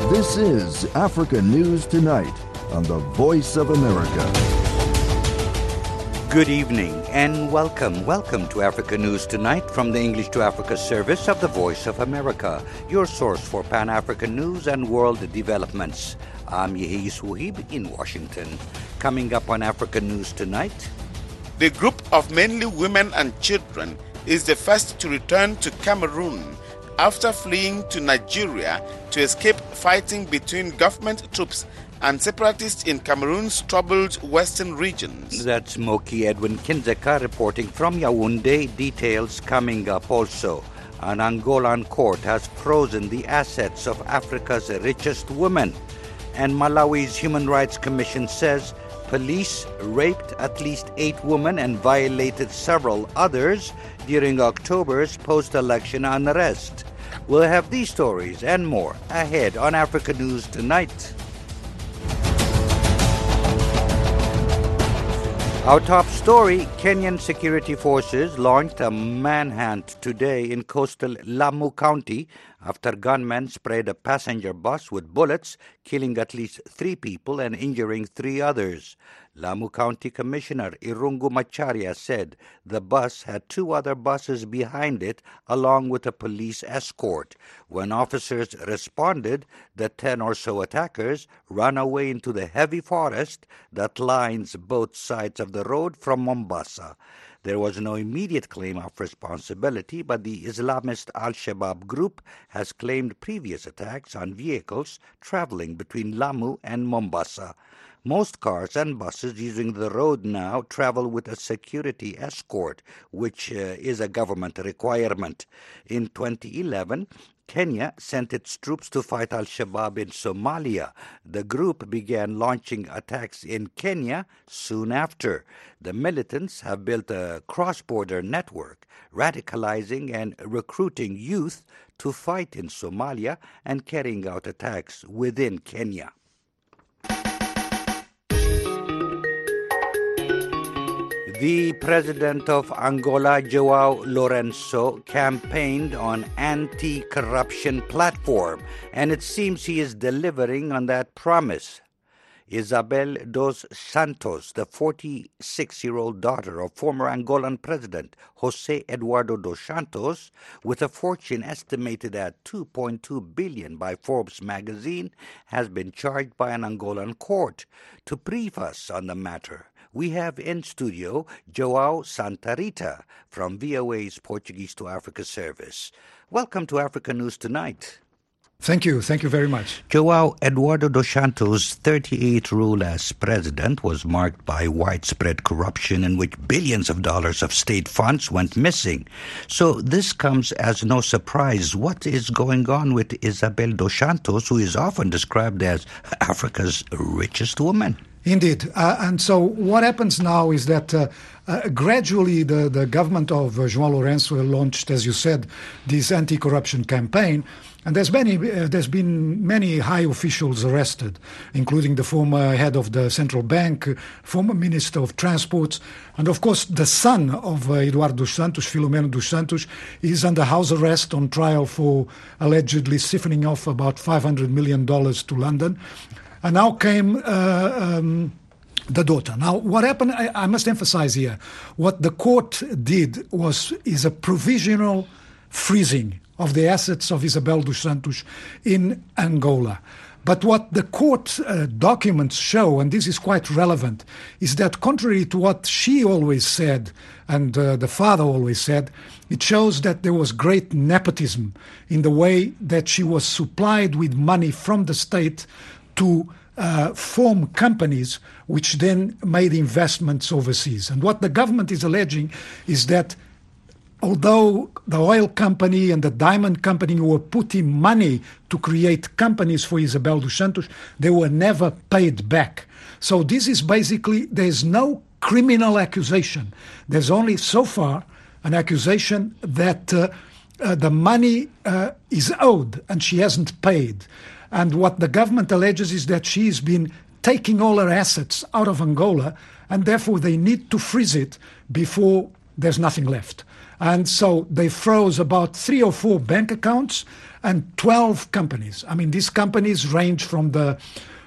This is Africa News Tonight on the Voice of America. Good evening and welcome. Welcome to Africa News Tonight from the English to Africa service of the Voice of America, your source for Pan-African news and world developments. I'm Yehi Suhib in Washington. Coming up on Africa News Tonight. The group of mainly women and children is the first to return to Cameroon after fleeing to Nigeria to escape fighting between government troops and separatists in Cameroon's troubled western regions. That's Moki Edwin Kinzeka reporting from Yaoundé. Details coming up also. An Angolan court has frozen the assets of Africa's richest women. And Malawi's Human Rights Commission says police raped at least 8 women and violated several others during October's post-election unrest. We'll have these stories and more ahead on Africa News Tonight. Our top story, Kenyan security forces launched a manhunt today in coastal Lamu County after gunmen sprayed a passenger bus with bullets, killing at least 3 people and injuring 3 others. Lamu County Commissioner Irungu Macharia said the bus had 2 other buses behind it along with a police escort. When officers responded, the 10 or so attackers ran away into the heavy forest that lines both sides of the road from Mombasa. There was no immediate claim of responsibility, but the Islamist Al-Shabaab group has claimed previous attacks on vehicles traveling between Lamu and Mombasa. Most cars and buses using the road now travel with a security escort, which is a government requirement. In 2011, Kenya sent its troops to fight Al-Shabaab in Somalia. The group began launching attacks in Kenya soon after. The militants have built a cross-border network, radicalizing and recruiting youth to fight in Somalia and carrying out attacks within Kenya. The president of Angola, João Lourenço, campaigned on anti-corruption platform, and it seems he is delivering on that promise. Isabel dos Santos, the 46-year-old daughter of former Angolan President José Eduardo dos Santos, with a fortune estimated at $2.2 billion by Forbes magazine, has been charged by an Angolan court. To brief us on the matter, we have in studio João Santa Rita from VOA's Portuguese to Africa service. Welcome to Africa News Tonight. Thank you very much. João Eduardo dos Santos' 38th rule as president was marked by widespread corruption in which billions of dollars of state funds went missing. So this comes as no surprise. What is going on with Isabel dos Santos, who is often described as Africa's richest woman? Indeed. And so what happens now is that gradually the government of João Lourenço launched, as you said, this anti-corruption campaign. And there's been many high officials arrested, including the former head of the central bank, former minister of transports, and of course the son of Eduardo dos Santos, Filomeno dos Santos, is under house arrest on trial for allegedly siphoning off about $500 million to London. And now came the daughter. Now, what happened, I must emphasize here, what the court did is a provisional freezing of the assets of Isabel dos Santos in Angola. But what the court documents show, and this is quite relevant, is that contrary to what she always said and the father always said, it shows that there was great nepotism in the way that she was supplied with money from the state to form companies which then made investments overseas. And what the government is alleging is that although the oil company and the diamond company were putting money to create companies for Isabel dos Santos, they were never paid back. So this is basically, there's no criminal accusation. There's only so far an accusation that the money is owed and she hasn't paid. And what the government alleges is that she's been taking all her assets out of Angola, and therefore they need to freeze it before there's nothing left. And so they froze about 3 or 4 bank accounts and 12 companies. I mean, these companies range from the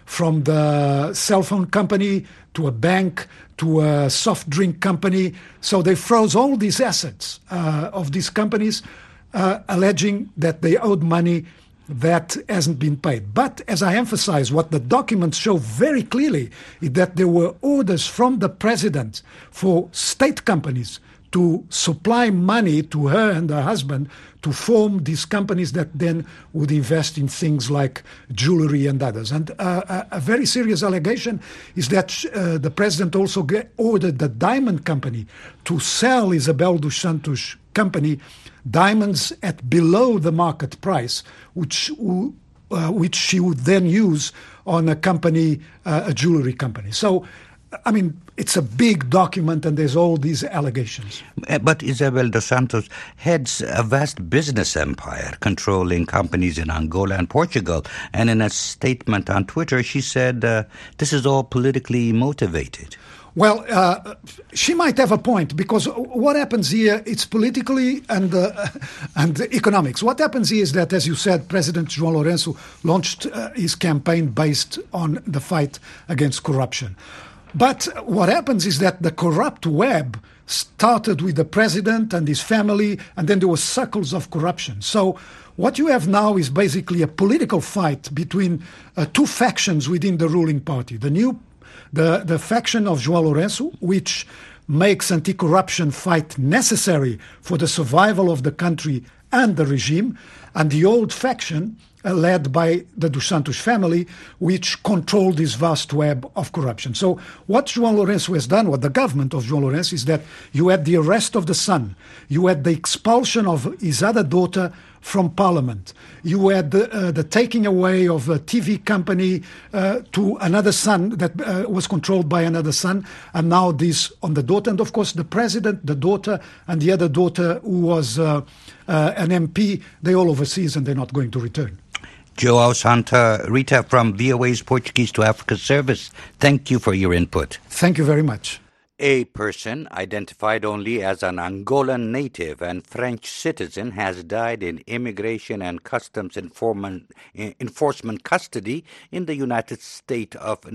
cell phone company to a bank to a soft drink company. So they froze all these assets of these companies, alleging that they owed money that hasn't been paid. But as I emphasize, what the documents show very clearly is that there were orders from the president for state companies to supply money to her and her husband to form these companies that then would invest in things like jewelry and others. And a very serious allegation is that the president also ordered the diamond company to sell Isabel dos Santos' company diamonds at below the market price, which she would then use on a company, a jewelry company. So, I mean, it's a big document and there's all these allegations. But Isabel dos Santos heads a vast business empire controlling companies in Angola and Portugal. And in a statement on Twitter, she said this is all politically motivated. Well, she might have a point, because what happens here, it's politically and economics. What happens here is that, as you said, President João Lourenço launched his campaign based on the fight against corruption. But what happens is that the corrupt web started with the president and his family, and then there were circles of corruption. So what you have now is basically a political fight between 2 factions within the ruling party. The faction of João Lourenço, which makes anti-corruption fight necessary for the survival of the country and the regime, and the old faction led by the dos Santos family, which controlled this vast web of corruption. So what João Lourenço has done, what the government of João Lourenço, is that you had the arrest of the son, you had the expulsion of his other daughter from parliament, you had the taking away of a TV company to another son that was controlled by another son, and now this on the daughter. And of course the president, the daughter, and the other daughter who was an MP, they're all overseas and they're not going to return. João Santa Rita from VOA's Portuguese to Africa service, thank you for your input. Thank you very much. A person identified only as an Angolan native and French citizen has died in immigration and customs enforcement custody in the United State of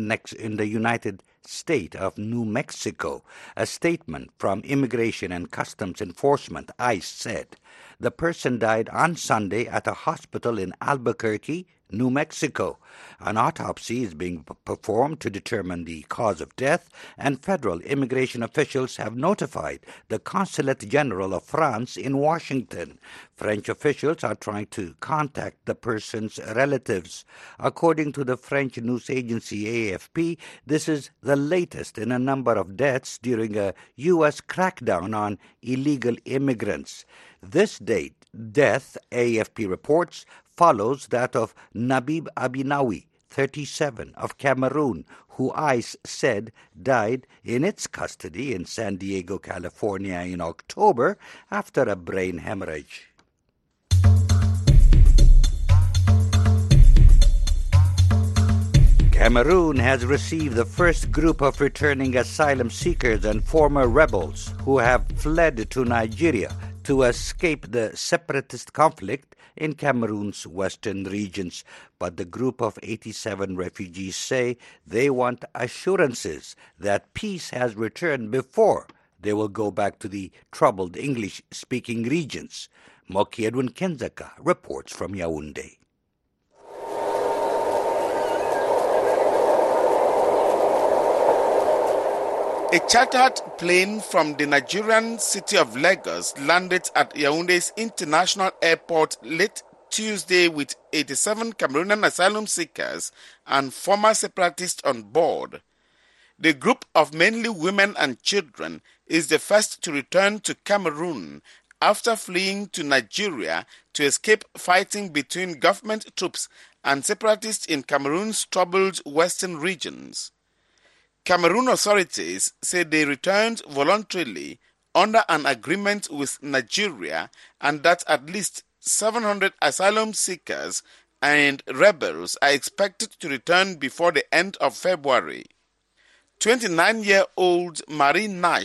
New Mexico. A statement from Immigration and Customs Enforcement, ICE, said the person died on Sunday at a hospital in Albuquerque, New Mexico. An autopsy is being performed to determine the cause of death, and federal immigration officials have notified the Consulate General of France in Washington. French officials are trying to contact the person's relatives. According to the French news agency AFP, this is the latest in a number of deaths during a U.S. crackdown on illegal immigrants. This death, AFP reports, follows that of Nabib Abinawi, 37, of Cameroon, who ICE said died in its custody in San Diego, California in October after a brain hemorrhage. Cameroon has received the first group of returning asylum seekers and former rebels who have fled to Nigeria to escape the separatist conflict in Cameroon's western regions. But the group of 87 refugees say they want assurances that peace has returned before they will go back to the troubled English-speaking regions. Moki Edwin Kenzaka reports from Yaoundé. A chartered plane from the Nigerian city of Lagos landed at Yaoundé's International Airport late Tuesday with 87 Cameroonian asylum seekers and former separatists on board. The group of mainly women and children is the first to return to Cameroon after fleeing to Nigeria to escape fighting between government troops and separatists in Cameroon's troubled western regions. Cameroon authorities say they returned voluntarily under an agreement with Nigeria and that at least 700 asylum seekers and rebels are expected to return before the end of February. 29-year-old Marie Nash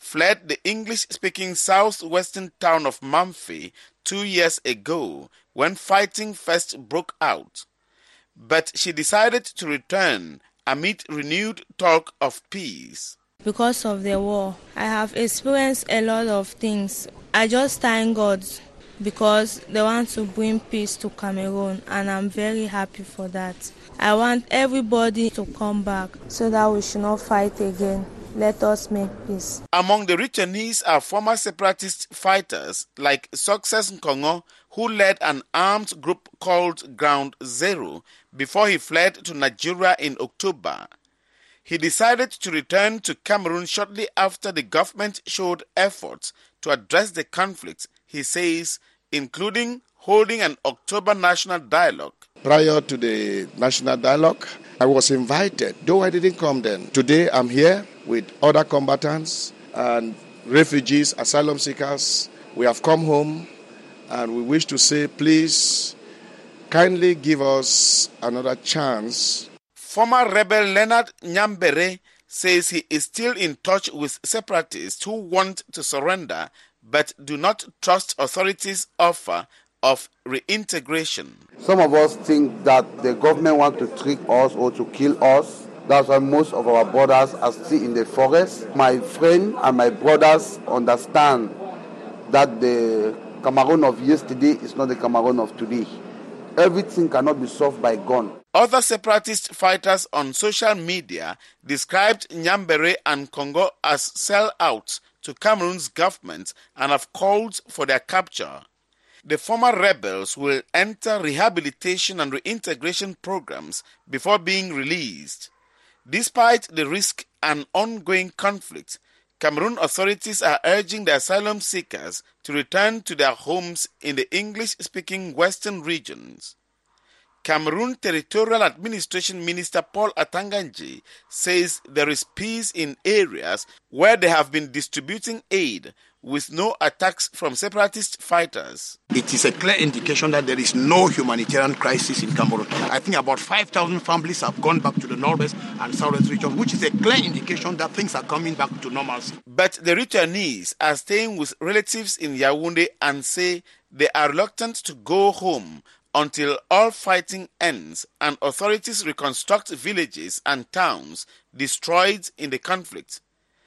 fled the English-speaking southwestern town of Mamfe 2 years ago when fighting first broke out. But she decided to return amid renewed talk of peace. Because of the war, I have experienced a lot of things. I just thank God because they want to bring peace to Cameroon, and I'm very happy for that. I want everybody to come back so that we should not fight again. Let us make peace. Among the returnees are former separatist fighters like Success Nkongo, who led an armed group called Ground Zero before he fled to Nigeria in October. He decided to return to Cameroon shortly after the government showed efforts to address the conflict, he says, including holding an October national dialogue. Prior to the national dialogue, I was invited, though I didn't come then. Today I'm here with other combatants and refugees, asylum seekers. We have come home and we wish to say, please, kindly give us another chance. Former rebel Leonard Nyambere says he is still in touch with separatists who want to surrender but do not trust authorities' offer of reintegration. Some of us think that the government wants to trick us or to kill us. That's why most of our brothers are still in the forest. My friend and my brothers understand that the Cameroon of yesterday is not the Cameroon of today. Everything cannot be solved by gun. Other separatist fighters on social media described Nyambere and Congo as sellouts to Cameroon's government and have called for their capture. The former rebels will enter rehabilitation and reintegration programs before being released. Despite the risk and ongoing conflict, Cameroon authorities are urging the asylum seekers to return to their homes in the English-speaking western regions. Cameroon Territorial Administration Minister Paul Atanganji says there is peace in areas where they have been distributing aid with no attacks from separatist fighters. It is a clear indication that there is no humanitarian crisis in Cameroon. I think about 5,000 families have gone back to the northwest and southwest region, which is a clear indication that things are coming back to normalcy. But the returnees are staying with relatives in Yaoundé and say they are reluctant to go home until all fighting ends and authorities reconstruct villages and towns destroyed in the conflict.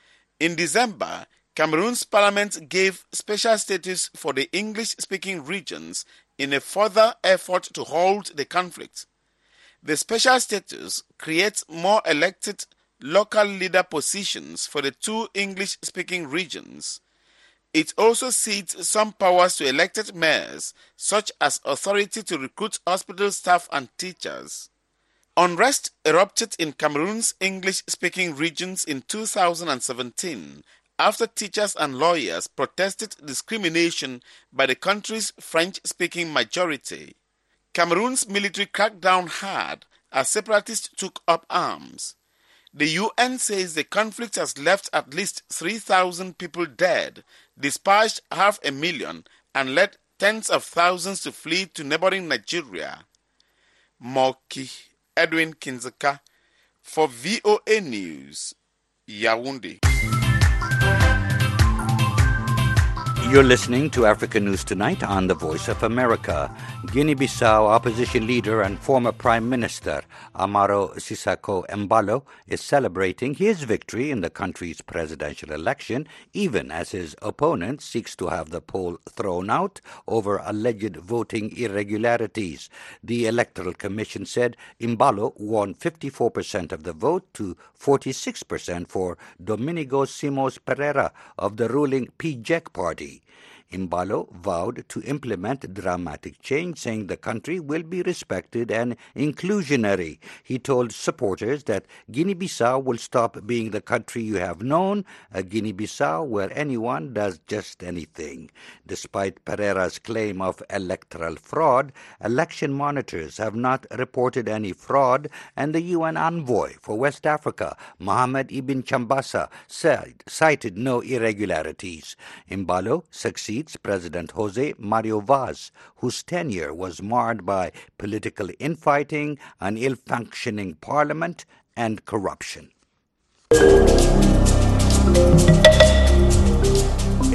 In December, Cameroon's parliament gave special status for the English-speaking regions in a further effort to halt the conflict. The special status creates more elected local leader positions for the two English-speaking regions. It also cedes some powers to elected mayors, such as authority to recruit hospital staff and teachers. Unrest erupted in Cameroon's English-speaking regions in 2017 after teachers and lawyers protested discrimination by the country's French-speaking majority. Cameroon's military cracked down hard as separatists took up arms. The UN says the conflict has left at least 3,000 people dead, dispersed 500,000, and led tens of thousands to flee to neighboring Nigeria. Moki Edwin Kinzeka for VOA News, Yaoundé. You're listening to Africa News Tonight on the Voice of America. Guinea-Bissau opposition leader and former Prime Minister Amaro Sissoco Embalo is celebrating his victory in the country's presidential election, even as his opponent seeks to have the poll thrown out over alleged voting irregularities. The Electoral Commission said Embalo won 54% of the vote to 46% for Domingo Simões Pereira of the ruling PJEC party. Embalo vowed to implement dramatic change, saying the country will be respected and inclusionary. He told supporters that Guinea-Bissau will stop being the country you have known, a Guinea-Bissau where anyone does just anything. Despite Pereira's claim of electoral fraud, election monitors have not reported any fraud, and the UN envoy for West Africa, Mohamed Ibn Chambassa, cited no irregularities. Embalo succeeds President Jose Mario Vaz, whose tenure was marred by political infighting, an ill-functioning parliament, and corruption.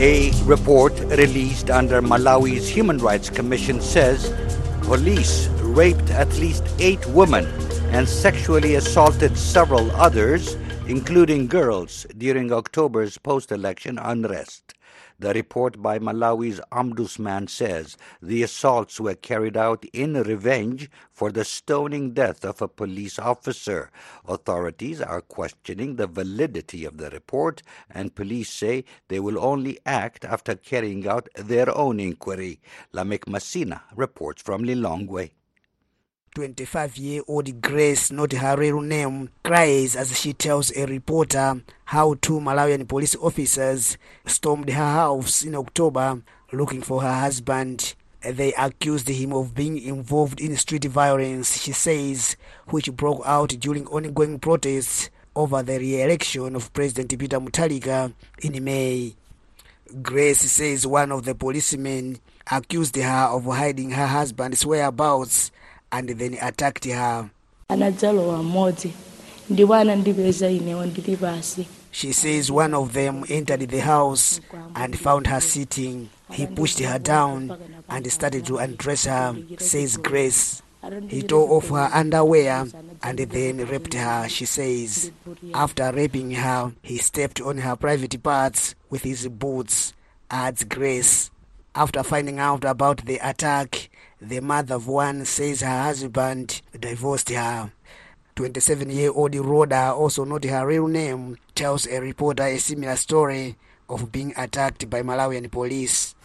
A report released under Malawi's Human Rights Commission says police raped at least 8 women and sexually assaulted several others, including girls, during October's post-election unrest. The report by Malawi's Ombudsman says the assaults were carried out in revenge for the stoning death of a police officer. Authorities are questioning the validity of the report, and police say they will only act after carrying out their own inquiry. Lamek Masina reports from Lilongwe. 25-year-old Grace, not her real name, cries as she tells a reporter how 2 Malawian police officers stormed her house in October looking for her husband. They accused him of being involved in street violence, she says, which broke out during ongoing protests over the re-election of President Peter Mutharika in May. Grace says one of the policemen accused her of hiding her husband's whereabouts and then attacked her. She says one of them entered the house and found her sitting. He pushed her down and started to undress her, says Grace. He tore off her underwear and then raped her, she says. After raping her, he stepped on her private parts with his boots, adds Grace. After finding out about the attack, the mother of one says her husband divorced her. 27-year-old Rhoda, also not her real name, tells a reporter a similar story of being attacked by Malawian police.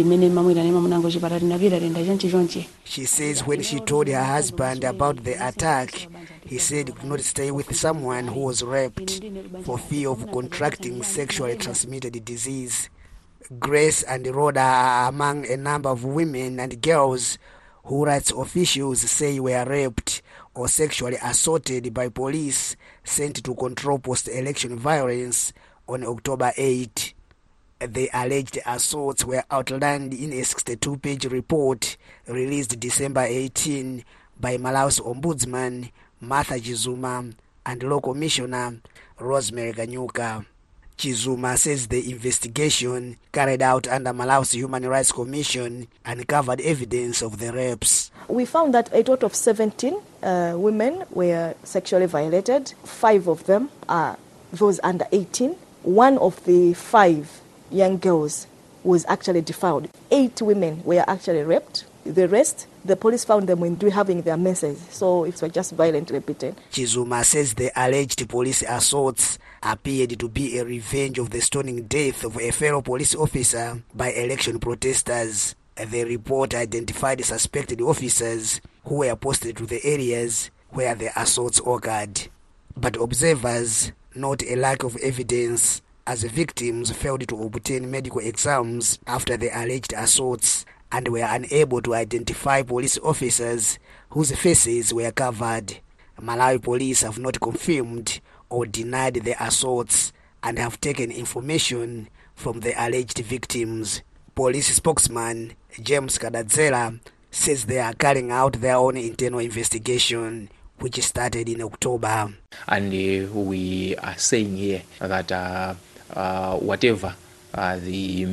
She says when she told her husband about the attack, he said he could not stay with someone who was raped for fear of contracting sexually transmitted disease. Grace and Rhoda are among a number of women and girls who rights officials say were raped or sexually assaulted by police sent to control post-election violence on October 8. The alleged assaults were outlined in a 62-page report released December 18 by Malawi's Ombudsman Martha Chizuma and Law Commissioner Rosemary Kanyuka. Chizuma says the investigation carried out under Malawi's Human Rights Commission uncovered evidence of the rapes. We found that a total of 17 women were sexually violated. 5 of them are those under 18. One of the 5 young girls was actually defiled. 8 women were actually raped. The rest, the police found them when having their menses, so it was just violent repeated. Chizuma says the alleged police assaults appeared to be a revenge of the stoning death of a fellow police officer by election protesters. The report identified suspected officers who were posted to the areas where the assaults occurred. But observers note a lack of evidence as the victims failed to obtain medical exams after the alleged assaults and were unable to identify police officers whose faces were covered. Malawi police have not confirmed or denied the assaults and have taken information from the alleged victims. Police spokesman James Kadadzela says they are carrying out their own internal investigation, which started in October. And we are saying here that whatever the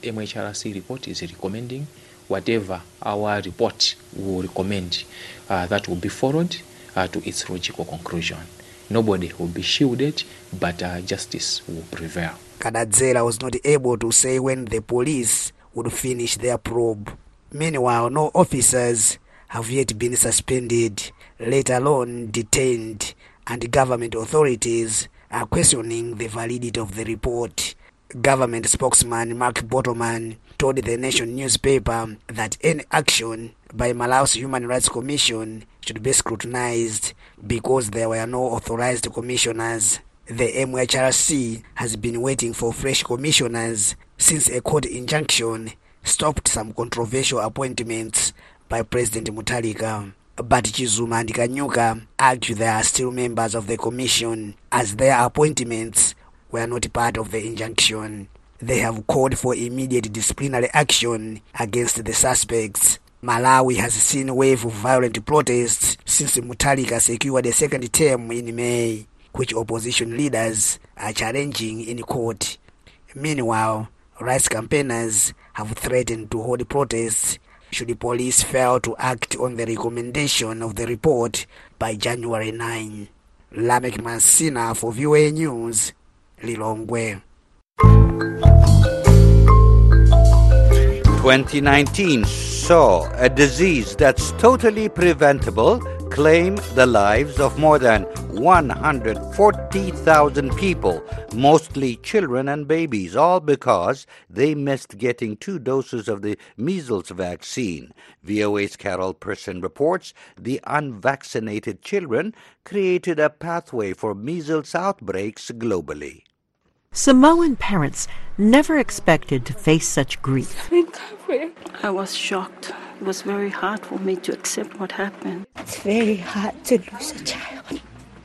MHRC report is recommending, whatever our report will recommend, that will be followed to its logical conclusion. Nobody will be shielded, but justice will prevail. Kadadzela was not able to say when the police would finish their probe. Meanwhile, no officers have yet been suspended, let alone detained, and government authorities are questioning the validity of the report. Government spokesman Mark Bottleman told the Nation newspaper that any action by Malawi's Human Rights Commission should be scrutinized because there were no authorized commissioners. The MHRC has been waiting for fresh commissioners since a court injunction stopped some controversial appointments by President Mutharika. But Chizuma and Kanyuka argue they are still members of the commission as their appointments were not part of the injunction. They have called for immediate disciplinary action against the suspects. Malawi has seen a wave of violent protests since Mutharika secured a second term in May, which opposition leaders are challenging in court. Meanwhile, Rights campaigners have threatened to hold protests should the police fail to act on the recommendation of the report by January 9. Lamek Masina for VOA News, Lilongwe. 2019 saw a disease that's totally preventable claim the lives of more than 140,000 people, mostly children and babies, all because they missed getting 2 doses of the measles vaccine. VOA's Carol Person reports the unvaccinated children created a pathway for measles outbreaks globally. Samoan parents never expected to face such grief. I was shocked. It was very hard for me to accept what happened. It's very hard to lose a child.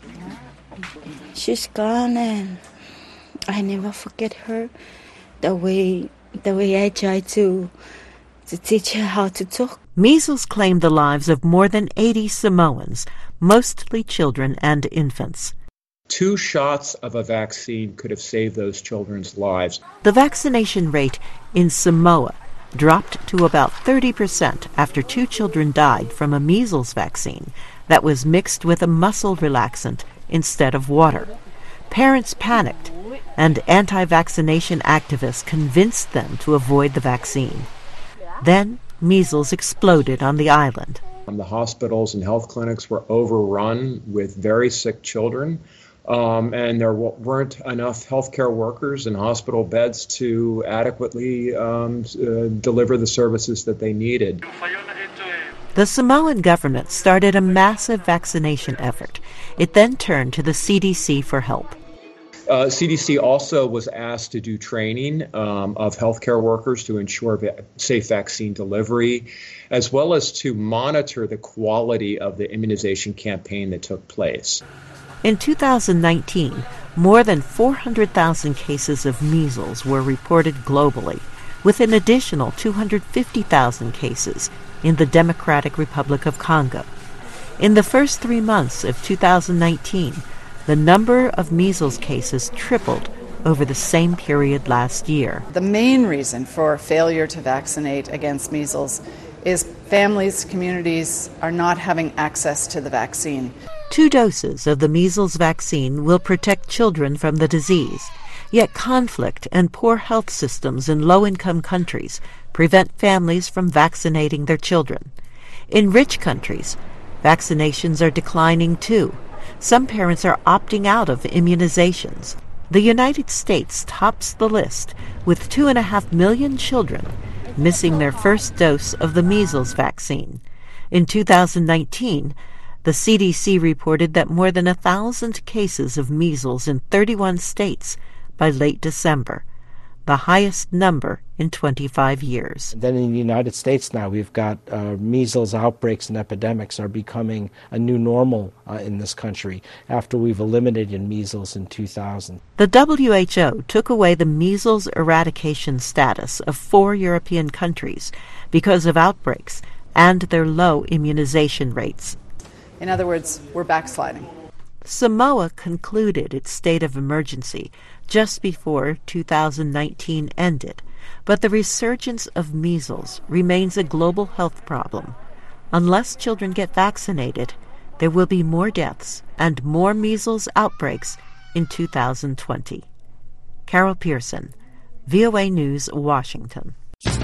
She's gone and I never forget her. The way I tried to teach her how to talk. Measles claimed the lives of more than 80 Samoans, mostly children and infants. 2 shots of a vaccine could have saved those children's lives. The vaccination rate in Samoa dropped to about 30% after 2 children died from a measles vaccine that was mixed with a muscle relaxant instead of water. Parents panicked, and anti-vaccination activists convinced them to avoid the vaccine. Then measles exploded on the island. The hospitals and health clinics were overrun with very sick children. And there weren't enough healthcare workers and hospital beds to adequately deliver the services that they needed. The Samoan government started a massive vaccination effort. It then turned to the CDC for help. CDC also was asked to do training of healthcare workers to ensure safe vaccine delivery, as well as to monitor the quality of the immunization campaign that took place. In 2019, more than 400,000 cases of measles were reported globally, with an additional 250,000 cases in the Democratic Republic of Congo. In the first 3 months of 2019, the number of measles cases tripled over the same period last year. The main reason for failure to vaccinate against measles is families, communities are not having access to the vaccine. 2 doses of the measles vaccine will protect children from the disease, yet conflict and poor health systems in low-income countries prevent families from vaccinating their children. In rich countries, vaccinations are declining too. Some parents are opting out of immunizations. The United States tops the list with 2.5 million children missing their first dose of the measles vaccine. In 2019, the CDC reported that more than 1,000 cases of measles in 31 states by late December, the highest number in 25 years. Then in the United States now, we've got measles outbreaks and epidemics are becoming a new normal in this country after we've eliminated measles in 2000. The WHO took away the measles eradication status of 4 European countries because of outbreaks and their low immunization rates. In other words, we're backsliding. Samoa concluded its state of emergency just before 2019 ended, but the resurgence of measles remains a global health problem. Unless children get vaccinated, there will be more deaths and more measles outbreaks in 2020. Carol Pearson, VOA News, Washington.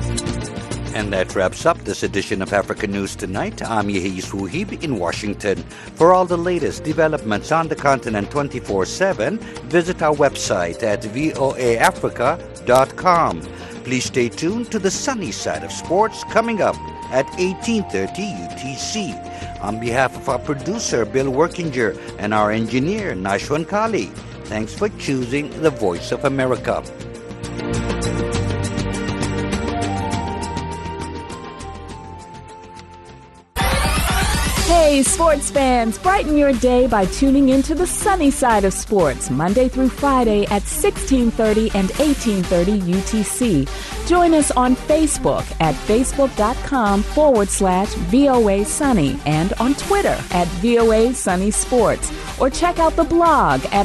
And that wraps up this edition of Africa News Tonight. I'm Yehi Suhib in Washington. For all the latest developments on the continent 24/7, visit our website at voaafrica.com. Please stay tuned to the sunny side of sports coming up at 18:30 UTC. On behalf of our producer, Bill Workinger, and our engineer, Nashwan Kali, thanks for choosing the Voice of America. Hey, Hey, sports fans, brighten your day by tuning into the sunny side of sports, Monday through Friday at 1630 and 1830 UTC. Join us on Facebook at facebook.com/VOA Sunny and on Twitter at VOA Sunny Sports. Or check out the blog at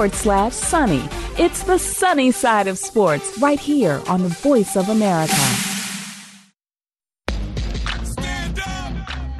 blogs.voanews.com/sunny. It's the sunny side of sports right here on the Voice of America.